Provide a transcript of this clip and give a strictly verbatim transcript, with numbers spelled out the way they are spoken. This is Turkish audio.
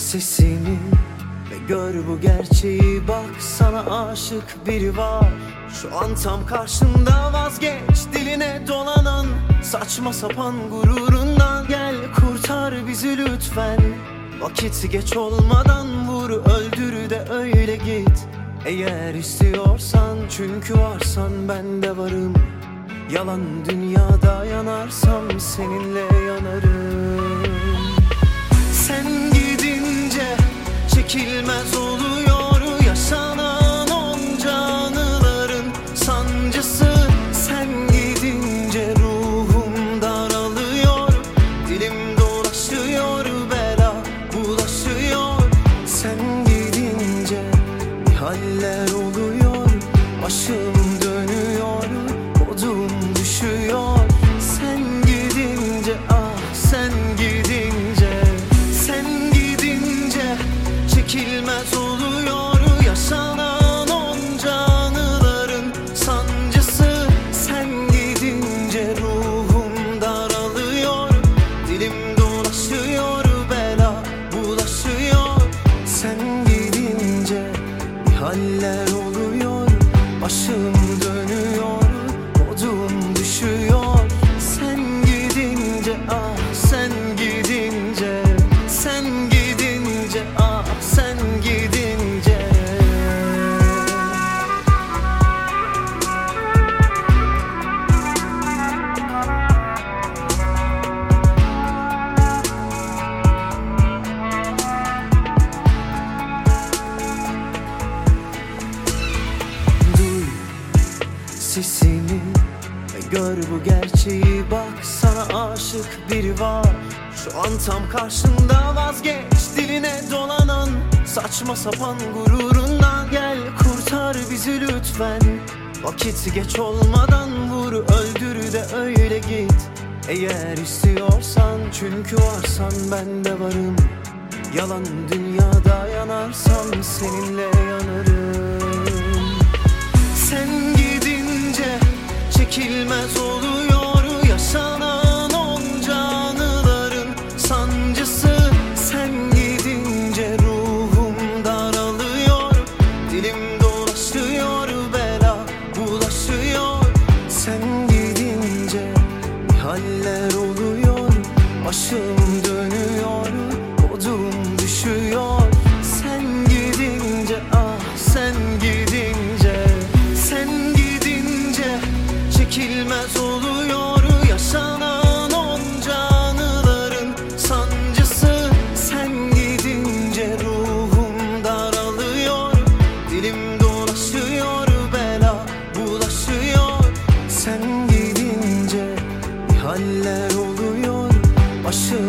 sesimi ve gör bu gerçeği. Bak, sana aşık biri var şu an tam karşında. Vazgeç diline dolanan saçma sapan gururundan. Gel kurtar bizi lütfen, vakit geç olmadan. Vur öldür de öyle git eğer istiyorsan. Çünkü varsan ben de varım. Yalan dünyada yanarsam seninle yanarım. Sen gidince çekilmez oluyor yaşanan onca anıların sancısı. Sen gidince ruhum daralıyor, dilim dolaşıyor, bela bulaşıyor. Sen gidince bir haller oluyor, başım dönüyor, modum düşüyor. Sen gidince, ah sen gidince, sen gidince çekilmez oluyor yaşanan onca anıların sancısı. Sen gidince ruhum daralıyor, dilim dolaşıyor, bela bulaşıyor. Sen gidince bir haller oluyor, başım dönüyor, modum düşüyor. Sen gidince, ah sen gidince, sen gidince, ah sen gidince. Duy sesimi ve gör bu gerçeği. Bak, sana aşık biri var şu an tam karşında. Vazgeç diline dolanan saçma sapan gururundan. Gel kurtar bizi lütfen, vakit geç olmadan. Vur öldür de öyle git eğer istiyorsan. Çünkü varsan ben de varım. Yalan dünyada yanarsam seninle yanarım. Sen gidince çekilmez oluyor yaşanan onca anıların sancısı. Sen gidince ruhum daralıyor, dilim dolaşıyor, bela bulaşıyor. Sen gidince bir haller oluyor, başım dönüyor, modum düşüyor. Sen gidince, ah sen gidince, sen gidince çekilmez oluyor yaşanan onca anıların sancısı. Sen gidince ruhum daralıyor, dilim dolaşıyor, bela bulaşıyor. Sen gidince bir haller oluyor, başım